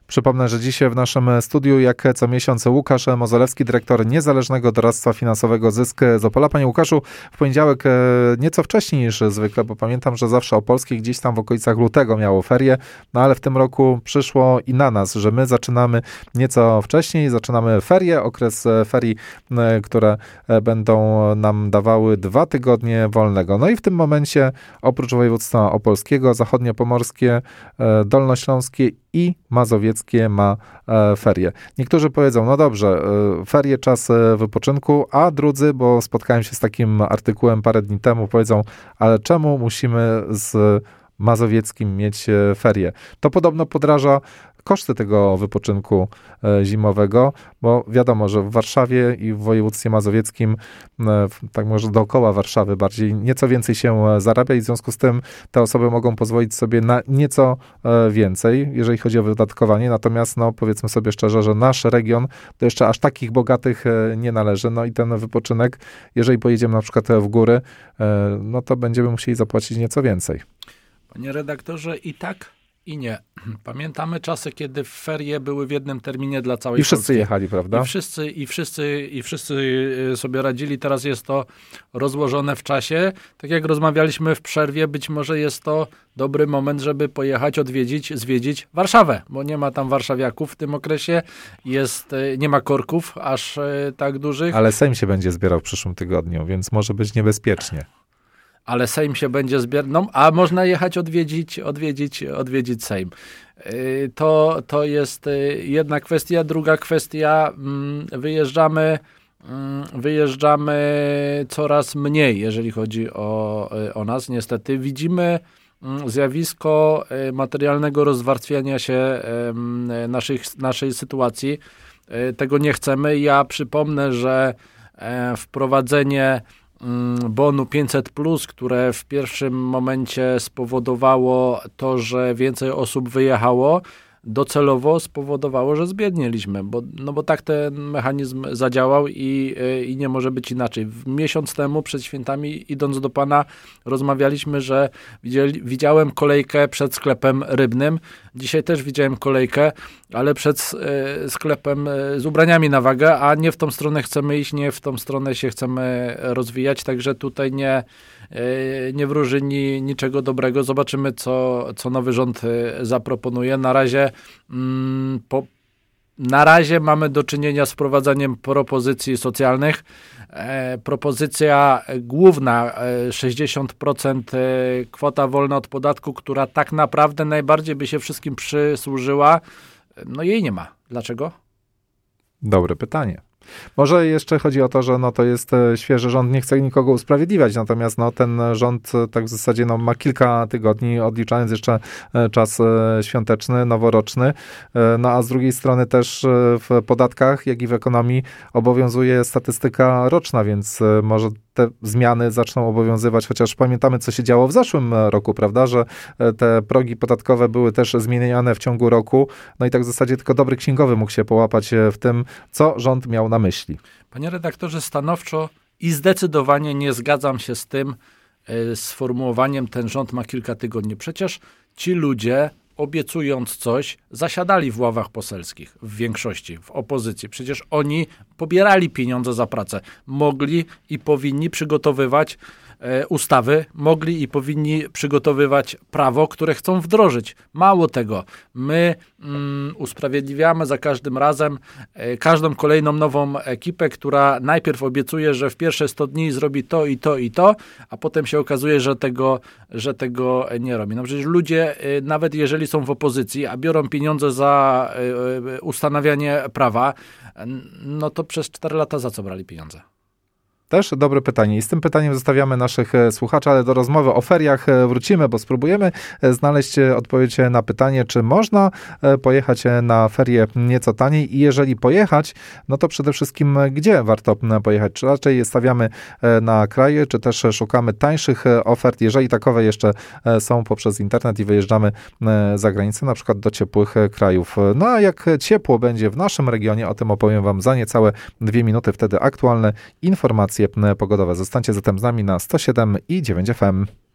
Przypomnę, że dzisiaj w naszym studiu, jak co miesiąc, Łukasz Mozolewski, dyrektor Niezależnego Doradztwa Finansowego Zysk z Opola. Panie Łukaszu, w poniedziałek nieco wcześniej niż zwykle, bo pamiętam, że zawsze Opolskie gdzieś tam w okolicach lutego miało ferie, no ale w tym roku przyszło i na nas, że my zaczynamy nieco wcześniej, zaczynamy ferie, okres ferii, które będą nam dawały 2 tygodnie wolnego. No i w tym momencie oprócz województwa opolskiego, zachodniopomorskie, dolnośląskie i mazowieckie ma ferie. Niektórzy powiedzą, no dobrze, ferie, czas wypoczynku, a drudzy, bo spotkałem się z takim artykułem parę dni temu, powiedzą, ale czemu musimy z mazowieckim mieć ferie? To podobno podraża koszty tego wypoczynku zimowego, bo wiadomo, że w Warszawie i w województwie mazowieckim, tak może dookoła Warszawy bardziej, nieco więcej się zarabia i w związku z tym te osoby mogą pozwolić sobie na nieco więcej, jeżeli chodzi o wydatkowanie. Natomiast, no powiedzmy sobie szczerze, że nasz region to jeszcze aż takich bogatych nie należy. No i ten wypoczynek, jeżeli pojedziemy na przykład w góry, no to będziemy musieli zapłacić nieco więcej. Panie redaktorze, i tak, i nie. Pamiętamy czasy, kiedy ferie były w jednym terminie dla całej Polski. I wszyscy jechali, prawda? I wszyscy sobie radzili. Teraz jest to rozłożone w czasie. Tak jak rozmawialiśmy w przerwie, być może jest to dobry moment, żeby pojechać, zwiedzić Warszawę, bo nie ma tam warszawiaków w tym okresie. Nie ma korków aż tak dużych. Ale Sejm się będzie zbierał w przyszłym tygodniu, więc może być niebezpiecznie. Ale Sejm się będzie zbierał, no, a można jechać odwiedzić Sejm. To jest jedna kwestia. Druga kwestia, wyjeżdżamy coraz mniej, jeżeli chodzi o nas. Niestety widzimy zjawisko materialnego rozwarstwiania się naszej sytuacji. Tego nie chcemy. Ja przypomnę, że wprowadzenie bonu 500+, które w pierwszym momencie spowodowało to, że więcej osób wyjechało, docelowo spowodowało, że zbiednieliśmy, bo tak ten mechanizm zadziałał i nie może być inaczej. Miesiąc temu przed świętami, idąc do pana, rozmawialiśmy, że widziałem kolejkę przed sklepem rybnym. Dzisiaj też widziałem kolejkę, ale przed sklepem z ubraniami na wagę, a nie w tą stronę chcemy iść, nie w tą stronę się chcemy rozwijać, także tutaj nie wróży niczego dobrego. Zobaczymy, co nowy rząd zaproponuje. Na razie mamy do czynienia z wprowadzaniem propozycji socjalnych. Propozycja główna, 60% kwota wolna od podatku, która tak naprawdę najbardziej by się wszystkim przysłużyła, no jej nie ma. Dlaczego? Dobre pytanie. Może jeszcze chodzi o to, że to jest świeży rząd, nie chce nikogo usprawiedliwiać, natomiast ten rząd tak w zasadzie ma kilka tygodni, odliczając jeszcze czas świąteczny, noworoczny, a z drugiej strony też w podatkach, jak i w ekonomii obowiązuje statystyka roczna, więc może te zmiany zaczną obowiązywać, chociaż pamiętamy, co się działo w zeszłym roku, prawda, że te progi podatkowe były też zmieniane w ciągu roku, i tak w zasadzie tylko dobry księgowy mógł się połapać w tym, co rząd miał na myśli. Panie redaktorze, stanowczo i zdecydowanie nie zgadzam się z tym sformułowaniem, ten rząd ma kilka tygodni. Przecież ci ludzie, obiecując coś, zasiadali w ławach poselskich, w większości, w opozycji. Przecież oni pobierali pieniądze za pracę. Mogli i powinni przygotowywać ustawy, mogli i powinni przygotowywać prawo, które chcą wdrożyć. Mało tego, my usprawiedliwiamy za każdym razem każdą kolejną nową ekipę, która najpierw obiecuje, że w pierwsze 100 dni zrobi to i to i to, a potem się okazuje, że tego nie robi. No przecież ludzie, nawet jeżeli są w opozycji, a biorą pieniądze za ustanawianie prawa, no to przez 4 lata za co brali pieniądze? Też dobre pytanie i z tym pytaniem zostawiamy naszych słuchaczy, ale do rozmowy o feriach wrócimy, bo spróbujemy znaleźć odpowiedź na pytanie, czy można pojechać na ferie nieco taniej i jeżeli pojechać, no to przede wszystkim gdzie warto pojechać? Czy raczej stawiamy na kraje, czy też szukamy tańszych ofert, jeżeli takowe jeszcze są poprzez internet i wyjeżdżamy za granicę, na przykład do ciepłych krajów. No a jak ciepło będzie w naszym regionie, o tym opowiem wam za niecałe 2 minuty, wtedy aktualne informacje pogodowe. Zostańcie zatem z nami na 107 i 9 FM.